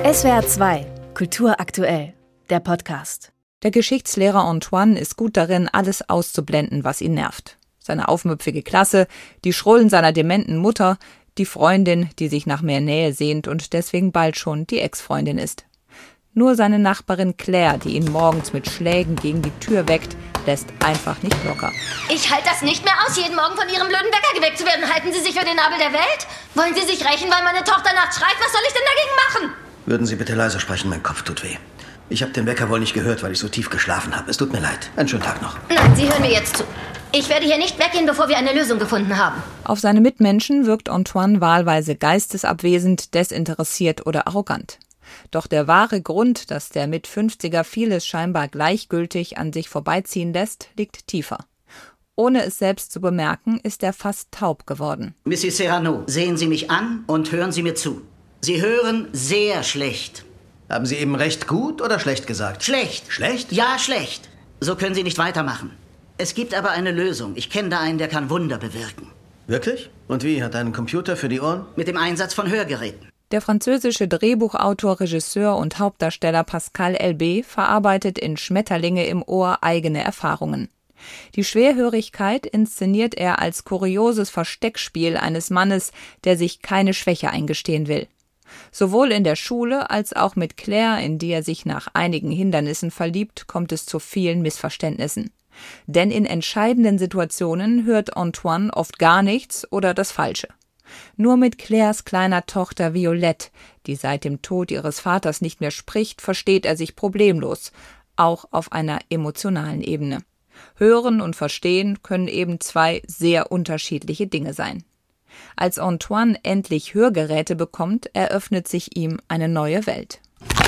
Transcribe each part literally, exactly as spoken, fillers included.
S W R zwei, Kultur aktuell, der Podcast. Der Geschichtslehrer Antoine ist gut darin, alles auszublenden, was ihn nervt. Seine aufmüpfige Klasse, die Schrullen seiner dementen Mutter, die Freundin, die sich nach mehr Nähe sehnt und deswegen bald schon die Ex-Freundin ist. Nur seine Nachbarin Claire, die ihn morgens mit Schlägen gegen die Tür weckt, lässt einfach nicht locker. Ich halte das nicht mehr aus, jeden Morgen von Ihrem blöden Wecker geweckt zu werden. Halten Sie sich für den Nabel der Welt? Wollen Sie sich rächen, weil meine Tochter nachts schreit? Was soll ich denn dagegen machen? Würden Sie bitte leiser sprechen, mein Kopf tut weh. Ich habe den Wecker wohl nicht gehört, weil ich so tief geschlafen habe. Es tut mir leid. Einen schönen Tag noch. Nein, Sie hören mir jetzt zu. Ich werde hier nicht weggehen, bevor wir eine Lösung gefunden haben. Auf seine Mitmenschen wirkt Antoine wahlweise geistesabwesend, desinteressiert oder arrogant. Doch der wahre Grund, dass der Mit-fünfziger vieles scheinbar gleichgültig an sich vorbeiziehen lässt, liegt tiefer. Ohne es selbst zu bemerken, ist er fast taub geworden. Missus Serrano, sehen Sie mich an und hören Sie mir zu. Sie hören sehr schlecht. Haben Sie eben recht gut oder schlecht gesagt? Schlecht. Schlecht? Ja, schlecht. So können Sie nicht weitermachen. Es gibt aber eine Lösung. Ich kenne da einen, der kann Wunder bewirken. Wirklich? Und wie? Hat er einen Computer für die Ohren? Mit dem Einsatz von Hörgeräten. Der französische Drehbuchautor, Regisseur und Hauptdarsteller Pascal Elbé verarbeitet in Schmetterlinge im Ohr eigene Erfahrungen. Die Schwerhörigkeit inszeniert er als kurioses Versteckspiel eines Mannes, der sich keine Schwäche eingestehen will. Sowohl in der Schule als auch mit Claire, in die er sich nach einigen Hindernissen verliebt, kommt es zu vielen Missverständnissen. Denn in entscheidenden Situationen hört Antoine oft gar nichts oder das Falsche. Nur mit Claires kleiner Tochter Violette, die seit dem Tod ihres Vaters nicht mehr spricht, versteht er sich problemlos, auch auf einer emotionalen Ebene. Hören und Verstehen können eben zwei sehr unterschiedliche Dinge sein. Als Antoine endlich Hörgeräte bekommt, eröffnet sich ihm eine neue Welt.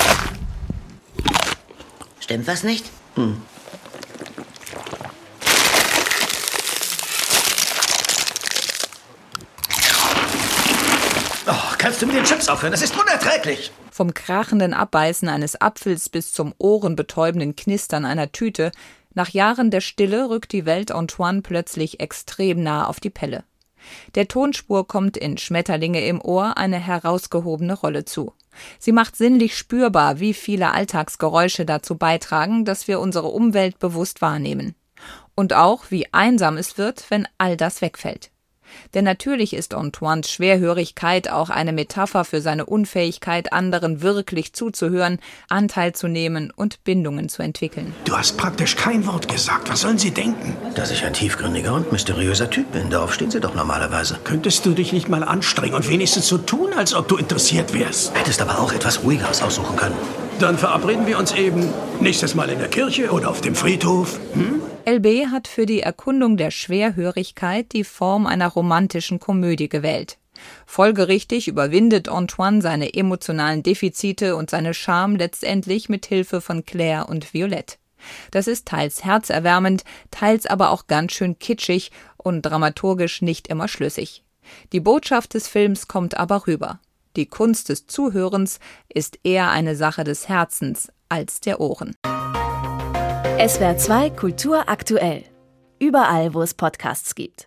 Stimmt was nicht? Hm. Oh, kannst du mit den Chips aufhören? Das ist unerträglich. Vom krachenden Abbeißen eines Apfels bis zum ohrenbetäubenden Knistern einer Tüte, nach Jahren der Stille rückt die Welt Antoine plötzlich extrem nah auf die Pelle. Der Tonspur kommt in Schmetterlinge im Ohr eine herausgehobene Rolle zu. Sie macht sinnlich spürbar, wie viele Alltagsgeräusche dazu beitragen, dass wir unsere Umwelt bewusst wahrnehmen. Und auch, wie einsam es wird, wenn all das wegfällt. Denn natürlich ist Antoines Schwerhörigkeit auch eine Metapher für seine Unfähigkeit, anderen wirklich zuzuhören, Anteil zu nehmen und Bindungen zu entwickeln. Du hast praktisch kein Wort gesagt. Was sollen sie denken? Dass ich ein tiefgründiger und mysteriöser Typ bin. Darauf stehen sie doch normalerweise. Könntest du dich nicht mal anstrengen und wenigstens so tun, als ob du interessiert wärst? Hättest aber auch etwas Ruhigeres aussuchen können. Dann verabreden wir uns eben nächstes Mal in der Kirche oder auf dem Friedhof. Hm? Elbé hat für die Erkundung der Schwerhörigkeit die Form einer romantischen Komödie gewählt. Folgerichtig überwindet Antoine seine emotionalen Defizite und seine Scham letztendlich mit Hilfe von Claire und Violette. Das ist teils herzerwärmend, teils aber auch ganz schön kitschig und dramaturgisch nicht immer schlüssig. Die Botschaft des Films kommt aber rüber. Die Kunst des Zuhörens ist eher eine Sache des Herzens als der Ohren. S W R zwei Kultur aktuell. Überall, wo es Podcasts gibt.